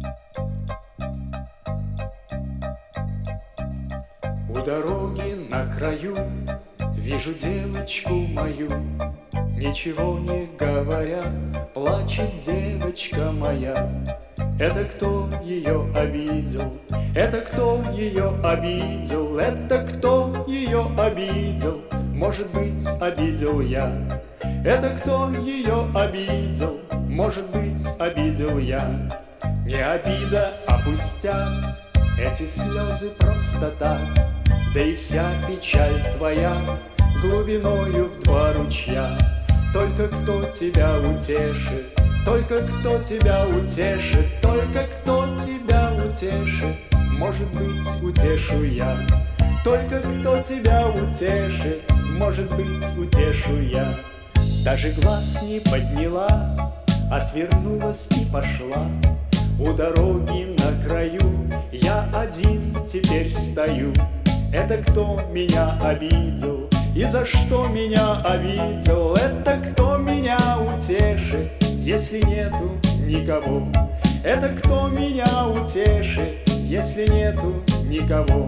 У дороги на краю вижу девочку мою, ничего не говоря, плачет девочка моя. Это кто ее обидел? Это кто ее обидел? Это кто ее обидел? Может быть, обидел я. Это кто ее обидел? Может быть, обидел я. Не обида, а пустяк, эти слезы просто так. Да и вся печаль твоя глубиною в 2 ручья. Только кто тебя утешит, только кто тебя утешит, только кто тебя утешит, может быть, утешу я. Только кто тебя утешит, может быть, утешу я. Даже глаз не подняла, отвернулась и пошла. У дороги на краю я один теперь стою. Это кто меня обидел? И за что меня обидел? Это кто меня утешит, если нету никого? Это кто меня утешит, если нету никого?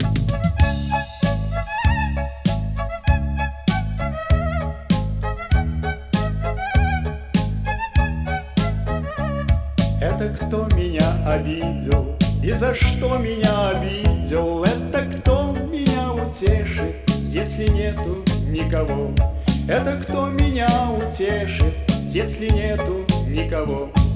Это кто меня обидел? И за что меня обидел? Это кто меня утешит, если нету никого? Это кто меня утешит, если нету никого?